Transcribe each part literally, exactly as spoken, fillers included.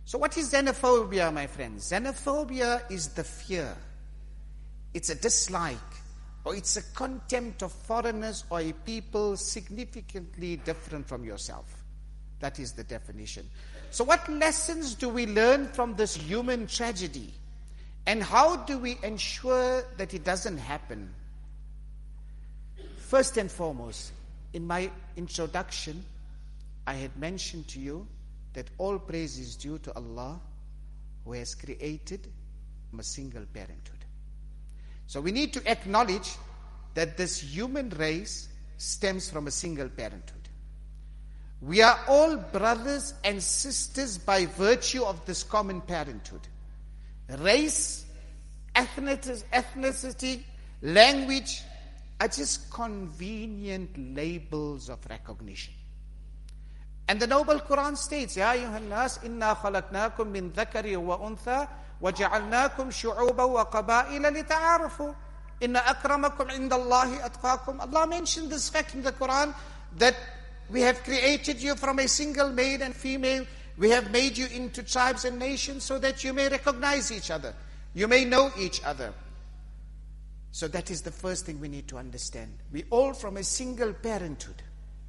So what is xenophobia, my friends? Xenophobia is the fear. It's a dislike, or it's a contempt of foreigners or a people significantly different from yourself. That is the definition. So what lessons do we learn from this human tragedy? And how do we ensure that it doesn't happen? First and foremost, in my introduction, I had mentioned to you that all praise is due to Allah, who has created a single parenthood. So we need to acknowledge that this human race stems from a single parenthood. We are all brothers and sisters by virtue of this common parenthood. Race, ethnicity, language are just convenient labels of recognition. And the Noble Quran states, Ya ayyuhan nas, inna khalaqnakum min dhakari wa untha, wa ja'alnakum shu'uban wa qaba'ila lita'arafu. Inna akramakum indallahi atqakum. Allah mentioned this fact in the Quran, that we have created you from a single male and female. We have made you into tribes and nations so that you may recognize each other. You may know each other. So that is the first thing we need to understand. We all from a single parenthood.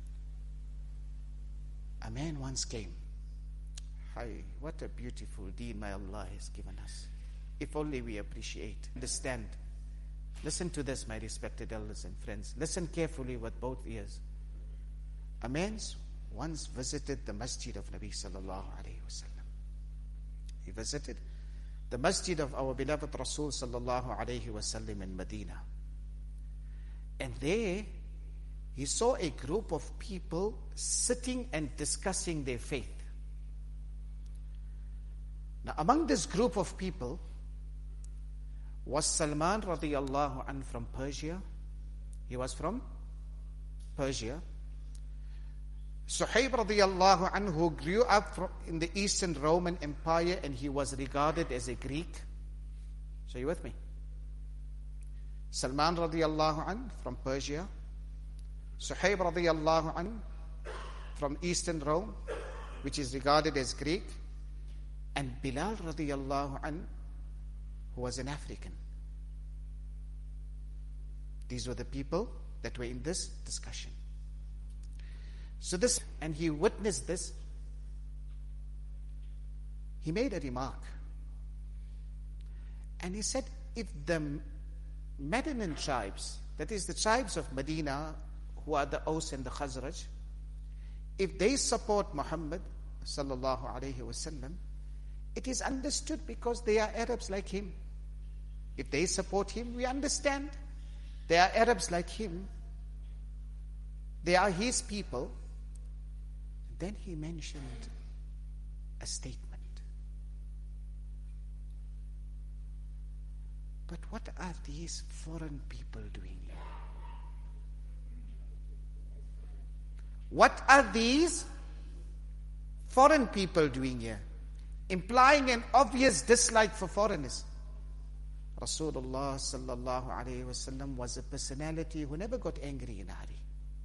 A man once came. Hi, what a beautiful deed my Allah has given us. If only we appreciate, understand. Listen to this, my respected elders and friends. Listen carefully with both ears. A man once visited the masjid of Nabi sallallahu alayhi wasallam. He visited the masjid of our beloved Rasul sallallahu alayhi wasallam in Medina. And there he saw a group of people sitting and discussing their faith. Now among this group of people was Salman radiyallahu anhu from Persia. He was from Persia. Suhaib radiyallahu anhu, who grew up from, in the Eastern Roman Empire, and he was regarded as a Greek. So you with me? Salman radiyallahu anhu from Persia. Suhaib radiyallahu anhu from Eastern Rome, which is regarded as Greek. And Bilal radiyallahu anhu, who was an African. These were the people that were in this discussion. So this, and he witnessed this, he made a remark. And he said, if the Medinan tribes, that is the tribes of Medina, who are the Aus and the Khazraj, if they support Muhammad sallallahu alayhi wasallam, it is understood because they are Arabs like him. If they support him, we understand. They are Arabs like him. They are his people. Then he mentioned a statement. But what are these foreign people doing here? What are these foreign people doing here? Implying an obvious dislike for foreigners. Rasulullah sallallahu alayhi wasallam was a personality who never got angry in a hurry.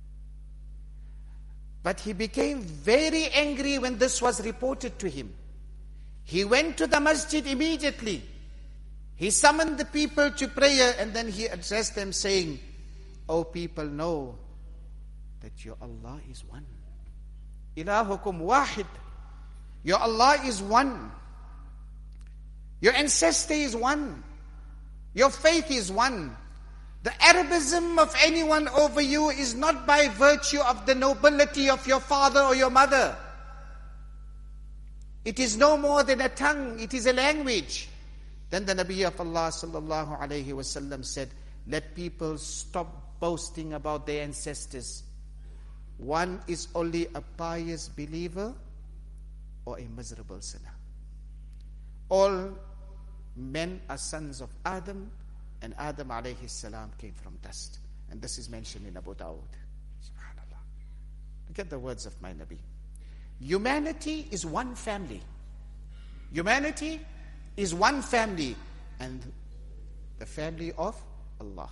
But he became very angry when this was reported to him. He went to the masjid immediately. He summoned the people to prayer, and then he addressed them saying, O people, know that your Allah is one. Ilahukum wahid. Your Allah is one. Your ancestor is one. Your faith is one. The Arabism of anyone over you is not by virtue of the nobility of your father or your mother. It is no more than a tongue. It is a language. Then the Nabi of Allah sallallahu alayhi wasallam said, let people stop boasting about their ancestors. One is only a pious believer or a miserable sinner. All men are sons of Adam, and Adam alayhi salam came from dust. And this is mentioned in Abu Dawud. Subhanallah. Look at the words of my Nabi. Humanity is one family. Humanity is one family, and the family of Allah.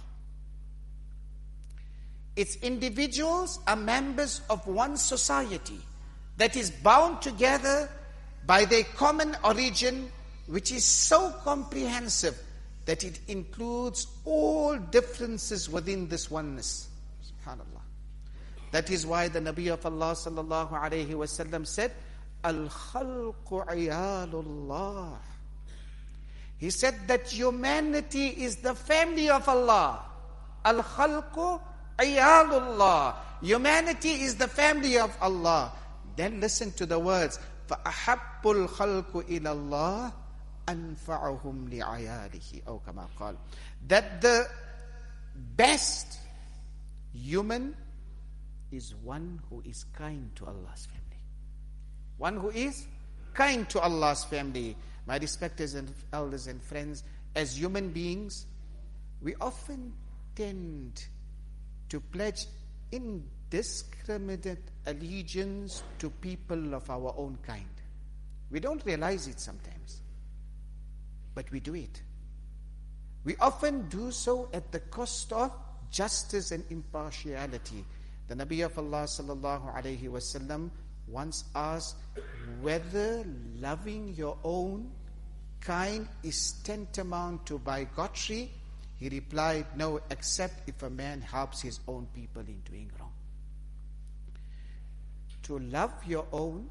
Its individuals are members of one society that is bound together by their common origin, which is so comprehensive that it includes all differences within this oneness. SubhanAllah. That is why the Nabi of Allah sallallahu alayhi wasallam said, Al-khalqu iyalullah. He said that humanity is the family of Allah. Al-khalqu iyalullah. Humanity is the family of Allah. Then listen to the words. فَأَحَبُّ الْخَلْقُ إِلَى اللَّهِ أَنْفَعُهُمْ لِعَيَالِهِ أو كما قال. That the best human is one who is kind to Allah's family. One who is kind to Allah's family. My respected elders and friends, as human beings, we often tend to pledge indiscriminate allegiance to people of our own kind. We don't realize it sometimes, but we do it. We often do so at the cost of justice and impartiality. The Nabi of Allah sallallahu alayhi wasallam once asked whether loving your own kind is tantamount to bigotry. He replied, no, except if a man helps his own people in doing wrong. To love your own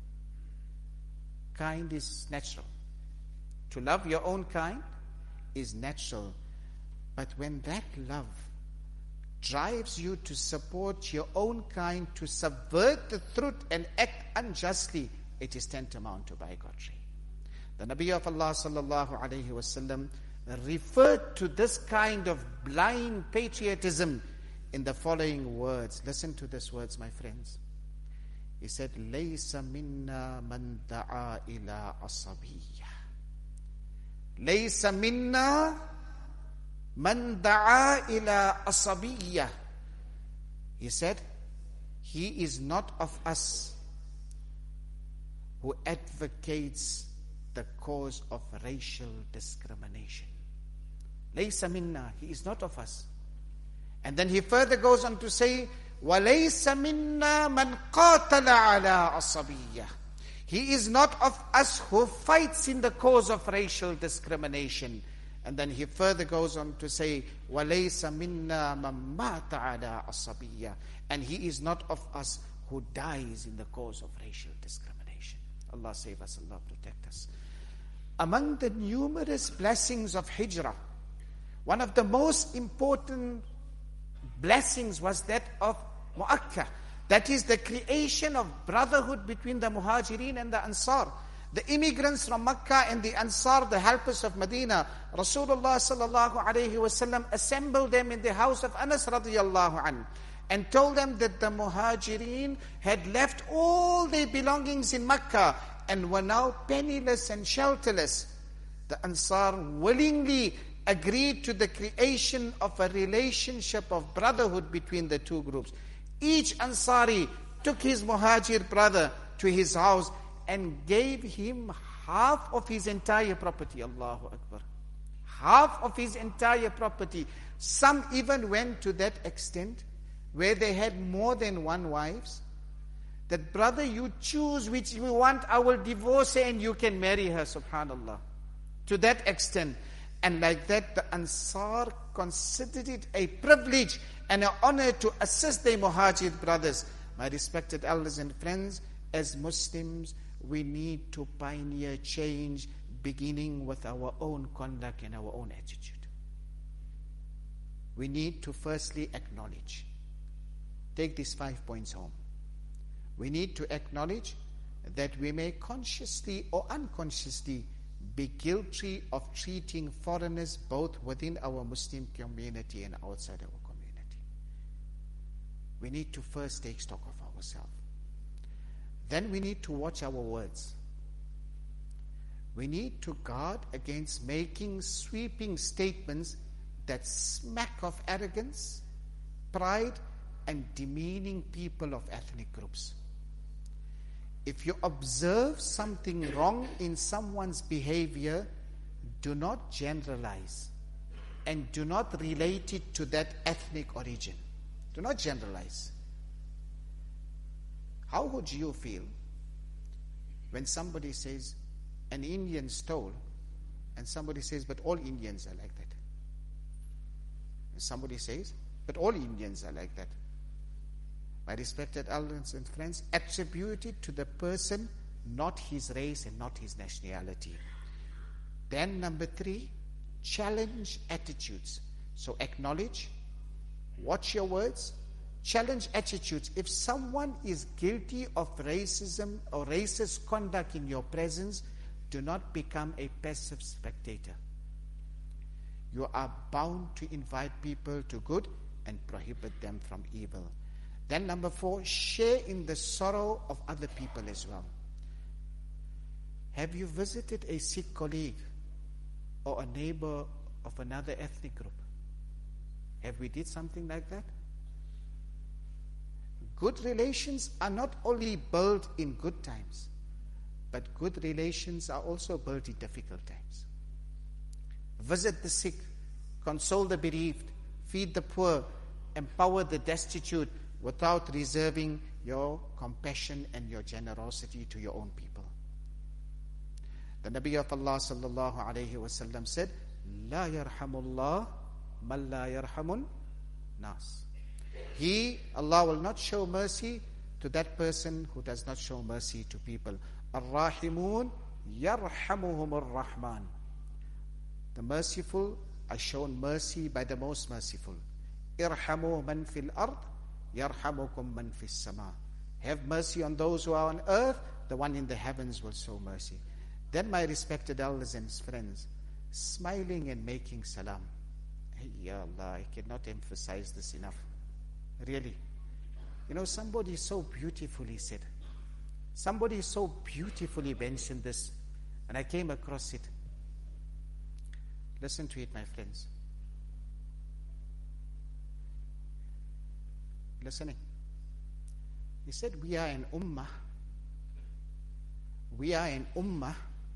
kind is natural. To love your own kind is natural. But when that love drives you to support your own kind, to subvert the truth and act unjustly, it is tantamount to bigotry. The Nabi of Allah sallallahu alayhi wasallam referred to this kind of blind patriotism in the following words. Listen to these words, my friends. He said, لَيْسَ مِنَّا مَنْ دَعَا إِلَىٰ عَصَبِيَّةٍ لَيْسَ مِنَّا مَنْ دَعَا إِلَىٰ عَصَبِيَّةٍ. He said, he is not of us who advocates the cause of racial discrimination. Laysa minna, he is not of us. And then he further goes on to say, وَلَيْسَ مِنَّا مَنْ قَاتَلَ عَلَىٰ عَصَبِيَّةٍ. He is not of us who fights in the cause of racial discrimination. And then he further goes on to say, وَلَيْسَ مِنَّا مَنْ مَاتَ عَلَىٰ عَصَبِيَّةٍ. And he is not of us who dies in the cause of racial discrimination. Allah save us, Allah protect us. Among the numerous blessings of Hijrah, one of the most important blessings was that of Mu'akkah. That is the creation of brotherhood between the Muhajirin and the Ansar. The immigrants from Makkah and the Ansar, the helpers of Medina, Rasulullah sallallahu alayhi wasallam assembled them in the house of Anas radiyallahu anhu and told them that the Muhajirin had left all their belongings in Makkah and were now penniless and shelterless. The Ansar willingly agreed to the creation of a relationship of brotherhood between the two groups. Each Ansari took his Muhajir brother to his house and gave him half of his entire property. Allahu Akbar. Half of his entire property. Some even went to that extent where they had more than one wives. That, brother, you choose which you want, I will divorce her and you can marry her, subhanallah. To that extent. And like that, the Ansar considered it a privilege and an honor to assist their Muhajir brothers. My respected elders and friends, as Muslims, we need to pioneer change, beginning with our own conduct and our own attitude. We need to firstly acknowledge. Take these five points home. We need to acknowledge that we may consciously or unconsciously be guilty of treating foreigners both within our Muslim community and outside our community. We need to first take stock of ourselves. Then we need to watch our words. We need to guard against making sweeping statements that smack of arrogance, pride, and demeaning people of ethnic groups. If you observe something wrong in someone's behavior, do not generalize and do not relate it to that ethnic origin. Do not generalize. How would you feel When somebody says, an Indian stole, and somebody says, but all Indians are like that. And somebody says, but all Indians are like that. My respected elders and friends, attribute it to the person, not his race and not his nationality. Then number three, challenge attitudes. So acknowledge, watch your words, challenge attitudes. If someone is guilty of racism or racist conduct in your presence, do not become a passive spectator. You are bound to invite people to good and prohibit them from evil. Then number four, share in the sorrow of other people as well. Have you visited a Sikh colleague or a neighbor of another ethnic group? Have we did something like that? Good relations are not only built in good times, but good relations are also built in difficult times. Visit the sick, console the bereaved, feed the poor, empower the destitute without reserving your compassion and your generosity to your own people. The Nabi of Allah sallallahu alayhi wa sallam said, La yarhamullah man la yarhamun nas. He, Allah will not show mercy to that person who does not show mercy to people. Ar-Rahimun yarhamuhum ar-Rahman. The merciful are shown mercy by the most merciful. Irhamu man fil ard, yarhamukum man fis sama. Have mercy on those who are on earth, the one in the heavens will show mercy. Then, my respected elders and friends, smiling and making salam. Hey, Ya Allah, I cannot emphasize this enough. Really. You know, somebody so beautifully said, somebody so beautifully mentioned this, and I came across it. Listen to it, my friends. Listening. He said, we are an ummah. We are an ummah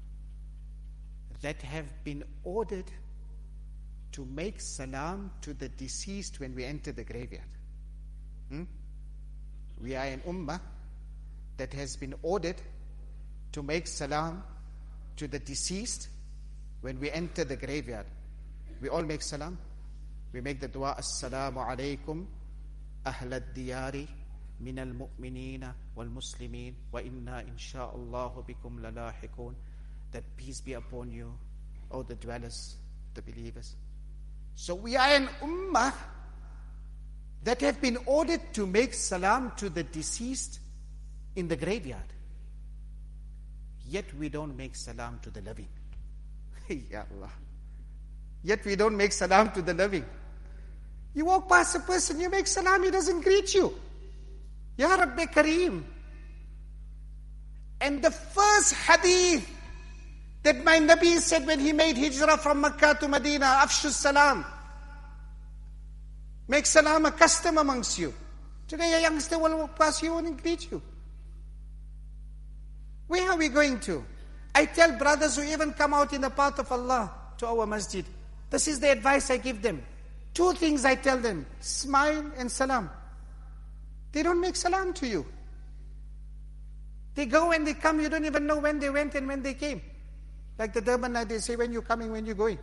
that have been ordered to make salam to the deceased when we enter the graveyard. Hmm? We are an ummah that has been ordered to make salam to the deceased when we enter the graveyard. We all make salam. We make the dua, Assalamu alaikum, ahl al-diyari, min al-mu'minina wal-muslimin, wa inna insha'Allahu bikum lalahiqun. That peace be upon you, O the dwellers, the believers. So we are an ummah that have been ordered to make salam to the deceased in the graveyard. Yet we don't make salam to the living. Ya Allah. Yet we don't make salam to the living. You walk past a person, you make salam, he doesn't greet you. Ya Rabbi Kareem. And the first hadith that my Nabi said when he made hijrah from Makkah to Medina, Afshu salam. Make salam a custom amongst you. Today a youngster will walk past you and greet you. Where are we going to? I tell brothers who even come out in the path of Allah to our masjid, this is the advice I give them. Two things I tell them, smile and salam. They don't make salam to you. They go and they come, you don't even know when they went and when they came. Like the Durban night, they say, when you're coming, when you're going.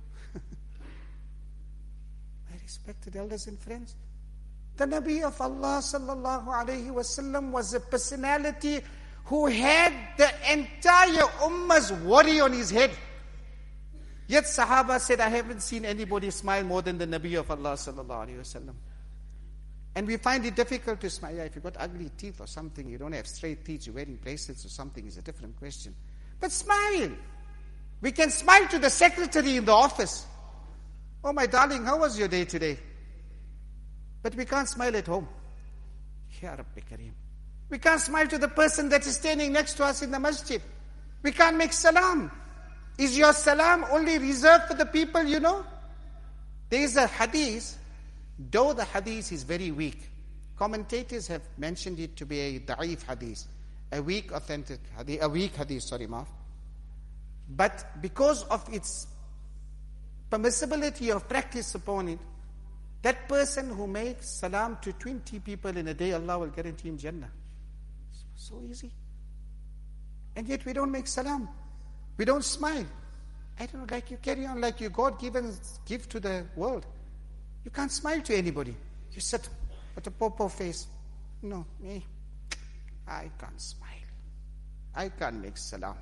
My respected elders and friends, the Nabi of Allah sallallahu alayhi wasallam was a personality who had the entire ummah's worry on his head. Yet Sahaba said, I haven't seen anybody smile more than the Nabi of Allah sallallahu alayhi wasallam. And we find it difficult to smile. Yeah, if you've got ugly teeth or something, you don't have straight teeth, you're wearing bracelets or something, is a different question. But smile. We can smile to the secretary in the office. Oh, my darling, how was your day today? But we can't smile at home. Ya Rabbi Kareem. We can't smile to the person that is standing next to us in the masjid. We can't make salam. Is your salam only reserved for the people you know? There is a hadith, though the hadith is very weak. Commentators have mentioned it to be a da'if hadith, a weak authentic hadith, a weak hadith, sorry, maaf. But because of its permissibility of practice upon it, that person who makes salam to twenty people in a day, Allah will guarantee him Jannah. So easy. And yet we don't make salam. We don't smile. I don't know, like you carry on like you God-given gift to the world. You can't smile to anybody. You sit with a popo face. No, me, I can't smile. I can't make salam.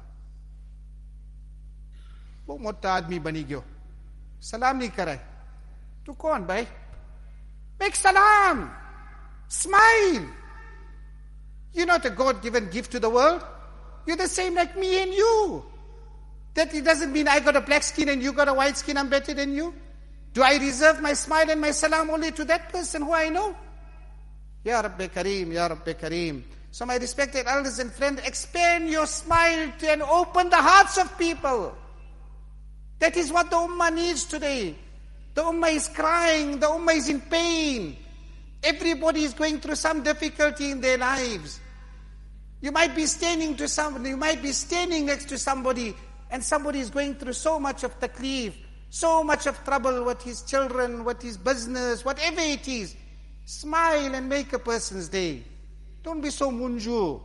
वो मोटा आदमी बनी गयो सलाम नहीं करे तू कौन भाई make salam smile. You're not a God-given gift to the world. You're the same like me and you. That it doesn't mean I got a black skin and you got a white skin, I'm better than you. Do I reserve my smile and my salam only to that person who I know? Ya Rabbi Kareem, Ya Rabbi Kareem. So my respected elders and friends, expand your smile to and open the hearts of people. That is what the ummah needs today. The ummah is crying, the ummah is in pain. Everybody is going through some difficulty in their lives. You might be standing to somebody, you might be standing next to somebody, and somebody is going through so much of taklif, so much of trouble with his children, with his business, whatever it is. Smile and make a person's day. Don't be so munju.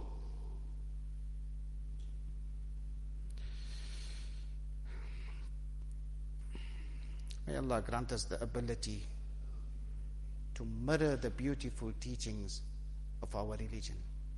May Allah grant us the ability to mirror the beautiful teachings of our religion.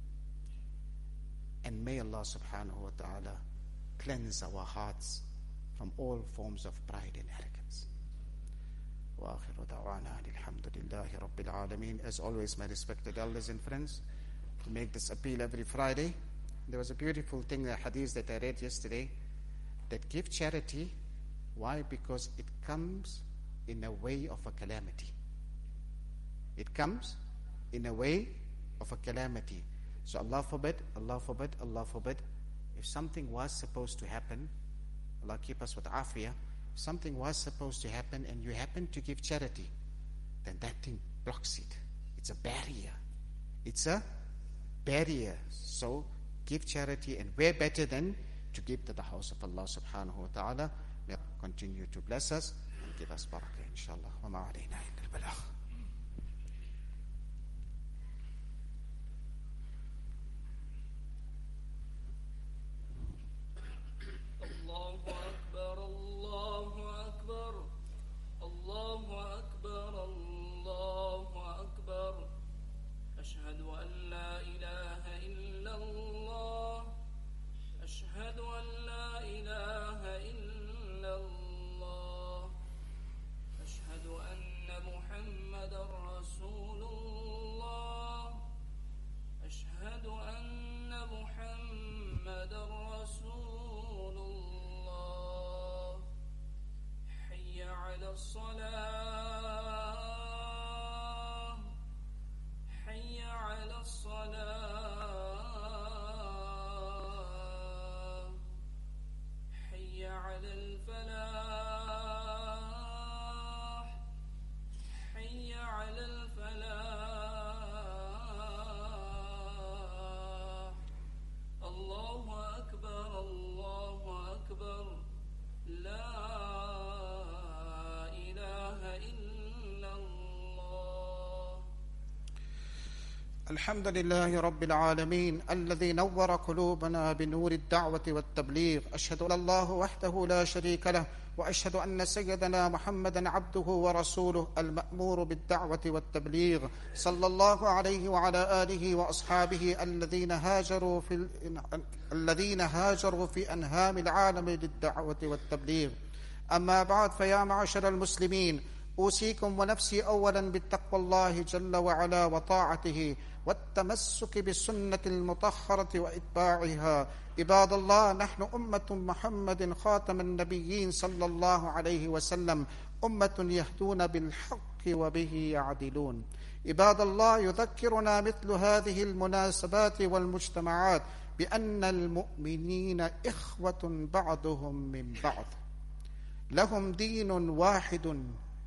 And may Allah subhanahu wa ta'ala cleanse our hearts from all forms of pride and arrogance. Wa akhiru da'wana alhamdulillahi rabbil alameen. As always, my respected elders and friends, to make this appeal every Friday. There was a beautiful thing, a hadith that I read yesterday, that give charity. Why? Because it comes in a way of a calamity. It comes in a way of a calamity. So Allah forbid, Allah forbid, Allah forbid, if something was supposed to happen, Allah keep us with afiyah, if something was supposed to happen and you happen to give charity, then that thing blocks it. It's a barrier. It's a barrier. So give charity, and where better than to give to the house of Allah subhanahu wa ta'ala. May Allah continue to bless us and give us barakah, inshallah. Wa ma alayna illa al-balagh. الحمد لله رب العالمين الذي نور قلوبنا بنور الدعوة والتبليغ. أشهد أن الله وحده لا شريك له، وأشهد أن سيدنا محمدا عبده ورسوله المأمور بالدعوة والتبليغ، صلى الله عليه وعلى آله وأصحابه الذين هاجروا في الذين هاجروا في أنهام العالم للدعوة والتبليغ. أما بعد، فيا معشر المسلمين، أوصيكم ونفسي أولا بالتقوى الله جل وعلا وطاعته والتمسك بالسنة المطهرة وإتباعها. عباد الله، نحن أمة محمد خاتم النبيين صلى الله عليه وسلم، أمة يهدون بالحق وبه يعدلون. عباد الله، يذكرنا مثل هذه المناسبات والمجتمعات بأن المؤمنين إخوة بعضهم من بعض، لهم دين واحد،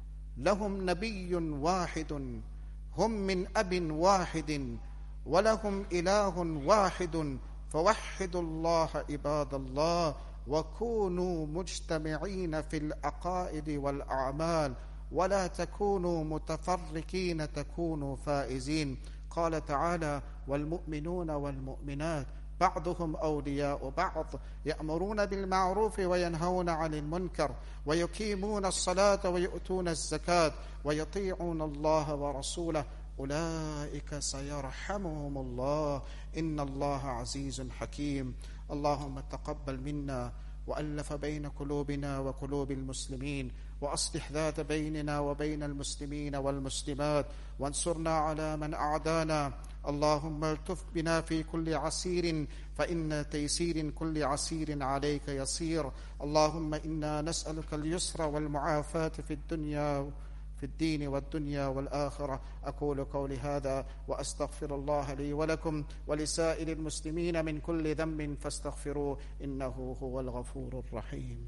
لهم نبي واحد، هم من أب واحد، ولهم إله واحد. فوحدوا الله عباد الله، وكونوا مجتمعين في العقائد والأعمال، ولا تكونوا متفرقين تكونوا فائزين. قال تعالى: والمؤمنون والمؤمنات بعضهم أولياء بعض يأمرون بالمعروف وينهون عن المنكر ويقيمون الصلاة ويؤتون الزكاة ويطيعون الله ورسوله أولئك سيرحمهم الله إن الله عزيز حكيم. اللهم تقبل منا وألف بين قلوبنا وقلوب المسلمين، وأصلح ذات بيننا وبين المسلمين والمسلمات، وانصرنا على من أعدانا. اللهم التف بنا في كل عسير، فإن تيسير كل عسير عليك يسير. اللهم إنا نسألك اليسر والمعافاة في الدنيا في الدين والدنيا والآخرة. أقول قولي هذا وأستغفر الله لي ولكم ولسائر المسلمين من كل ذنب فاستغفروه إنه هو الغفور الرحيم.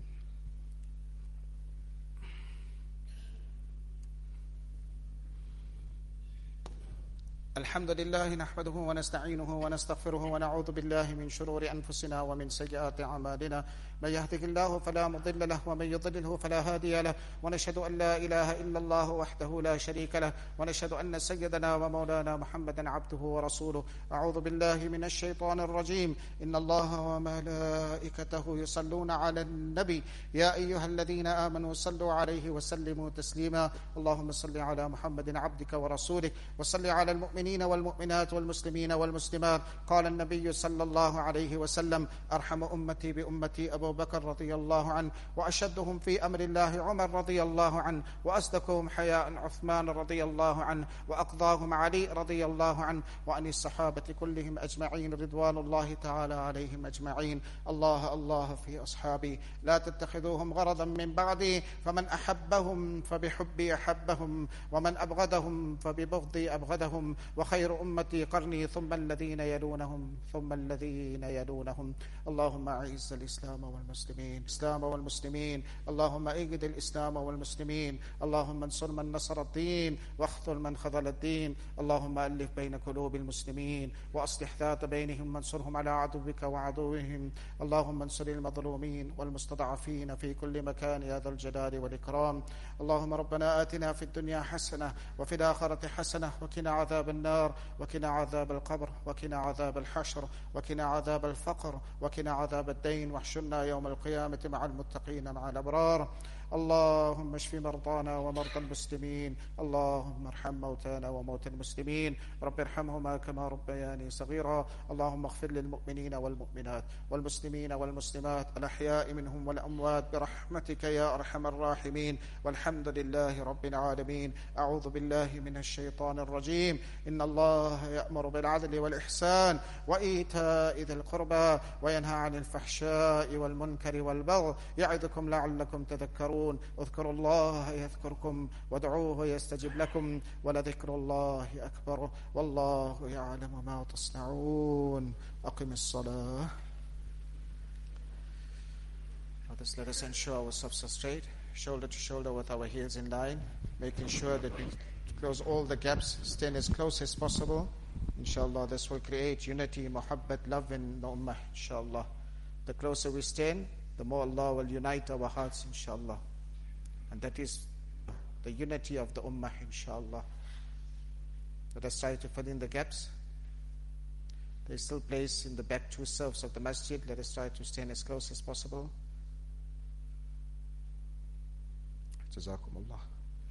الحمد لله نحمده ونستعينه ونستغفره ونعوذ بالله من شرور أنفسنا ومن سيئات أعمالنا. من يهده الله فلا مضل له ومن يضلله فلا هادي له، ونشهد أن لا إله إلا الله وحده لا شريك له، ونشهد أن سيدنا ومولانا محمدا عبده ورسوله. أعوذ بالله من الشيطان الرجيم. إن الله وملائكته يصلون على النبي يا أيها الذين آمنوا صلوا عليه وسلموا تسليما. اللهم صل على محمد عبدك ورسولك، وصل على المؤمنين والمؤمنات والمسلمين والمسلمات. قال النبي صلى الله عليه وسلم: أرحم أمتي بأمتي أبو بكر رضي الله عنه، وأشدهم في أمر الله عمر رضي الله عنه، وأصدقهم حياء عثمان رضي الله عنه، وأقضاهم علي رضي الله عنه، وعن الصحابة كلهم أجمعين رضوان الله تعالى عليهم أجمعين. الله الله في أصحابي لا تتخذوهم غرضا من بعدي، فمن أحبهم فبحبي أحبهم، ومن أبغضهم فببغضي أبغضهم، وخير أمتي قرني ثم الذين يلونهم ثم الذين يلونهم. اللهم أعز الإسلام والمسلمين الإسلام والمسلمين اللهم أيد الإسلام والمسلمين. اللهم انصر من نصر الدين واخذل من خذل الدين. اللهم ألف بين قلوب المسلمين وأصلح ذات بينهم، وانصرهم على عدوك وعدوهم. اللهم انصر المظلومين والمستضعفين في كل مكان يا ذا الجلال والإكرام. اللهم ربنا آتنا في الدنيا حسنة وفي الآخرة حسنة وقنا عذاب النار، وقنا عذاب القبر، وقنا عذاب الحشر، وقنا عذاب الفقر، وقنا عذاب الدين، واحشرنا يوم القيامة مع المتقين مع الأبرار. اللهم اشف مرضانا ومرضى المسلمين. اللهم ارحم موتانا وموتى المسلمين. رب ارحمهما كما ربياني صغيرا. اللهم اغفر للمؤمنين والمؤمنات والمسلمين والمسلمات الأحياء منهم والأموات برحمتك يا أرحم الراحمين، والحمد لله رب العالمين. أعوذ بالله من الشيطان الرجيم. إن الله يأمر بالعدل والإحسان وإيتاء ذي القربى وينهى عن الفحشاء والمنكر والبغي يعظكم لعلكم تذكرون. اذكروا الله يذكركم وادعوه يستجب لكم ولذكر الله أكبر والله يعلم ما تصنعون. أقم الصلاة. Brothers, let us ensure ourselves are straight, shoulder to shoulder with our heels in line, making sure that we close all the gaps, stand as close as possible. Inshallah, this will create unity, muhabbat, love in the ummah, inshallah. The closer we stand, the more Allah will unite our hearts, inshallah. And that is the unity of the ummah, inshallah. Let us try to fill in the gaps. There is still place in the back two serves of the masjid. Let us try to stand as close as possible. Jazakumullah.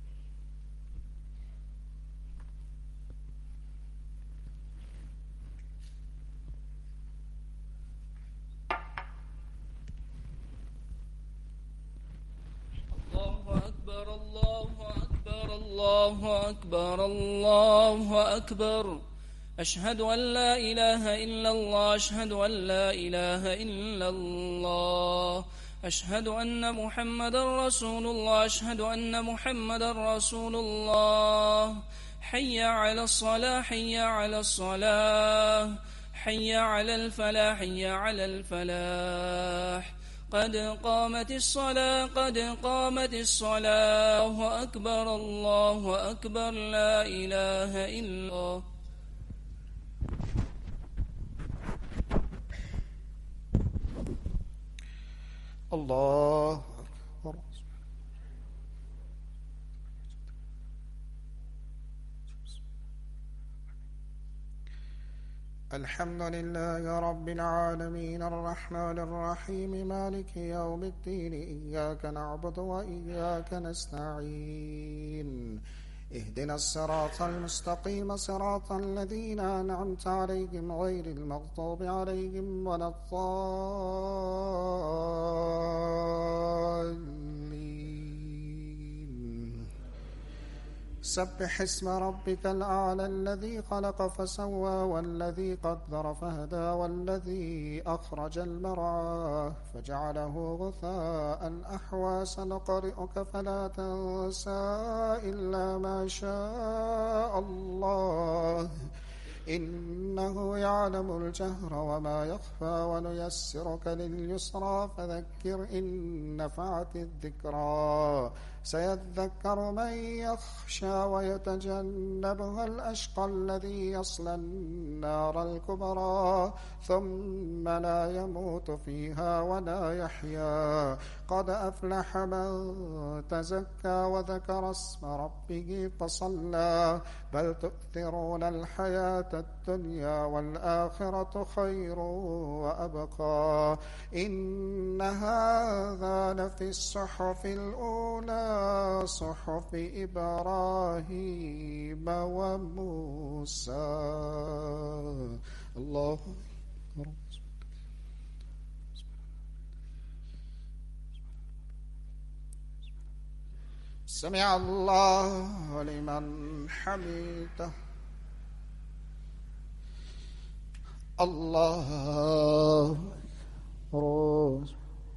الله أكبر الله أكبر. أشهد أن لا إله إلا الله أشهد أن لا إله إلا الله أشهد أن محمد رسول الله أشهد أن محمد رسول الله. حي على الصلاة حي على الصلاة حي على الفلاح حي على الفلاح. قد قامت الصلاة قد قامت الصلاة. الله أكبر الله أكبر لا إله إلا الله. الله أكبر. الحمد لله رب العالمين الرحمن الرحيم مالك يوم الدين إياك نعبد وإياك نستعين اهدنا الصراط المستقيم صراط الذين أنعمت عليهم غير المغضوب عليهم ولا الضالين سبح اسم ربك الأعلى الذي خلق فسوى والذي قدر فهدى والذي أخرج المرعى فجعله غثاء أحوى سنقرئك فلا تنسى إلا ما شاء الله إنه يعلم الجهر وما يخفى ونيسرك لليسرى فذكر إن نفعت الذكرى سيذكر من يخشى ويتجنبها الأشقى الذي يصلى النار الكبرى ثم لا يموت فيها ولا يحيا قد أفلح من تزكى وذكر اسم ربه فصلى بل تؤثرون الحياة الدنيا والآخرة خير وأبقى إن هذا لفي الصحف الأولى صحف إبراهيم وموسى. الله أكبر. سمع الله لمن حمده. الله أكبر.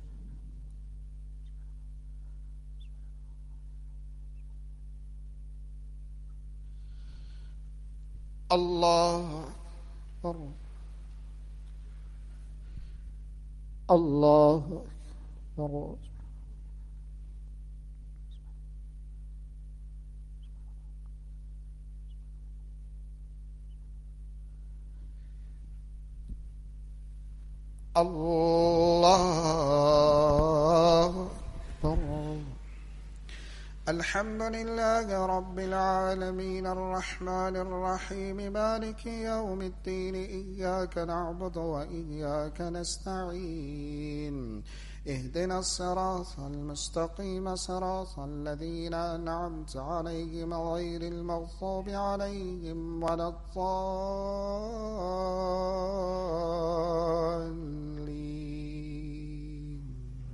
الله أكبر. الله أكبر. الله أكبر. الحمد لله رب العالمين الرحمن الرحيم مالك يوم الدين إياك نعبد وإياك نستعين اهدنا الصراط المستقيم صراط الذين أنعمت عليهم غير المغضوب عليهم ولا الضالين.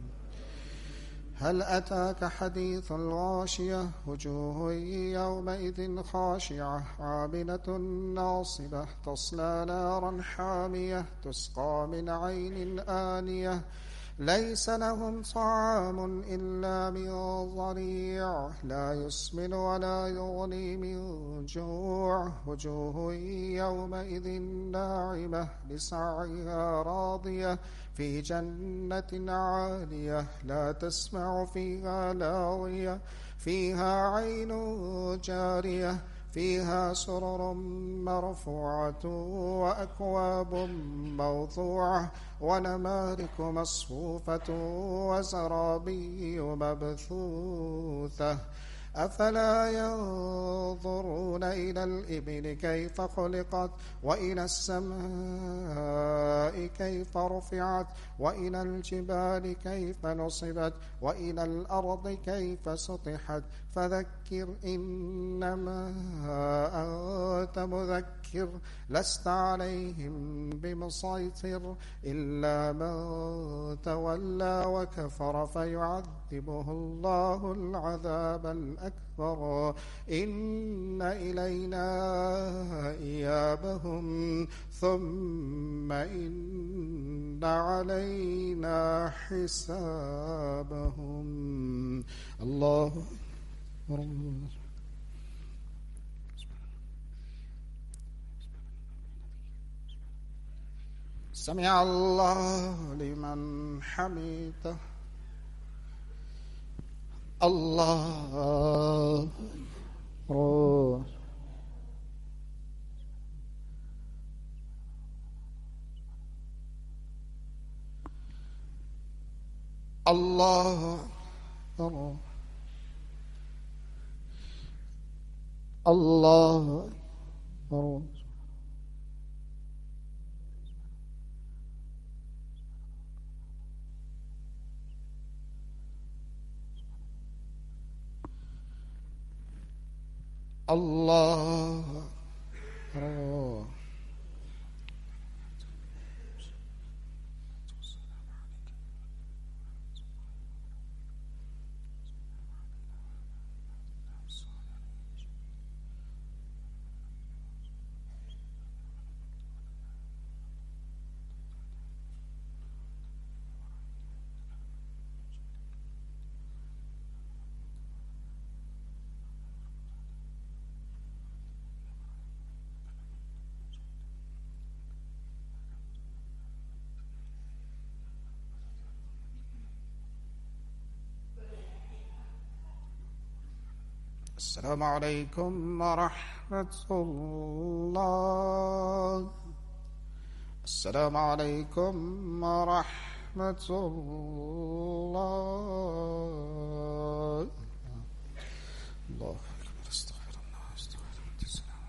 هل أتاك حديث الغاشية وجوه يومئذ خاشعة عاملة ناصبة تصلى نارا حامية تسقى من عين آنية ليس لهم طعام إلا من ضريع لا يسمن ولا يغني من جوع وجوه يومئذ ناعمة لسعيها راضية في جنة عالية لا تسمع فيها لاغية فيها عين جارية فيها سرر مرفوعة وأكواب موضوعة ونمارق مصفوفة وزرابي مبثوثة أفلا ينظرون إلى الإبل كيف خلقت وإلى السماء كيف رفعت وإلى الجبال كيف نصبت وإلى الأرض كيف سطحت فذكر إنما أنت مذكر لست عليهم بمسيطر إلا من تولى وكفر فيعذبه الله العذاب الأكبر إن إلينا إيابهم ثم إن علينا حسابهم. الله أكبر. سمع الله لمن حمده. الله أكبر. الله أكبر. الله أكبر. الله أكبر. السلام عليكم ورحمة الله. السلام عليكم ورحمة الله. الله أكبر. استغفر الله استغفر الله. السلام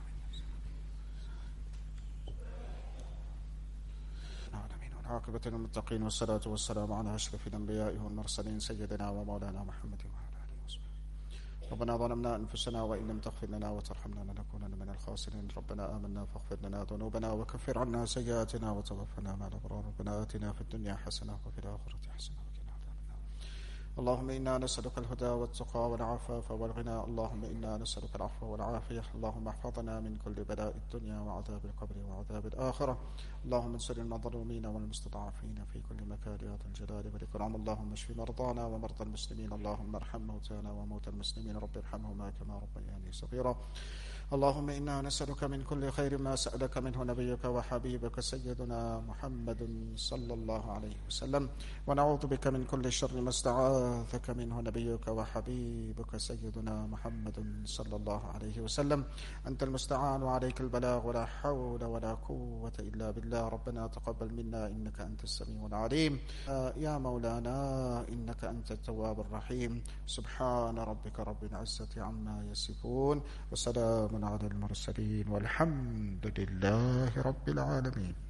عليكم. والعاقبة للمتقين والصلاة والسلام على أشرف الأنبياء والمرسلين سيدنا ومولانا محمد وعلى ربنا ظلمنا أنفسنا وإن لم تغفر لنا وترحمنا لنكونن من الخاسرين. ربنا آمنا فاغفر لنا ذنوبنا وكفر عنا سيئاتنا وتوفنا مع الأبرار. ربنا آتنا في الدنيا حسنة وفي الآخرة حسنة وقنا عذاب النار. اللهم إنا نسألك الهدى والتقى والعفاف والغنى. اللهم إنا نسألك العفو والعافية. اللهم احفظنا من كل بلاء الدنيا وعذاب القبر وعذاب الآخرة. اللهم انصر المظلومين والمستضعفين في كل مكان يا ذا الجلال والإكرام. اللهم اشف مرضانا ومرضى المسلمين. اللهم ارحم موتانا وموتى المسلمين. رب ارحمهما كما ربياني صغيرا. اللهم إنا نسألك من كل خير ما سألك منه نبيك وحبيبك سيدنا محمد صلى الله عليه وسلم، ونعوذ بك من كل شر ما استعاذك منه نبيك وحبيبك سيدنا محمد صلى الله عليه وسلم. أنت المستعان وعليك البلاغ ولا حول ولا قوة إلا بالله. ربنا تقبل منا إنك أنت السميع العليم. يا مولانا إنك أنت التواب الرحيم. سبحان ربك رب العزة عما يصفون وسلام على المرسلين والحمد لله رب العالمين.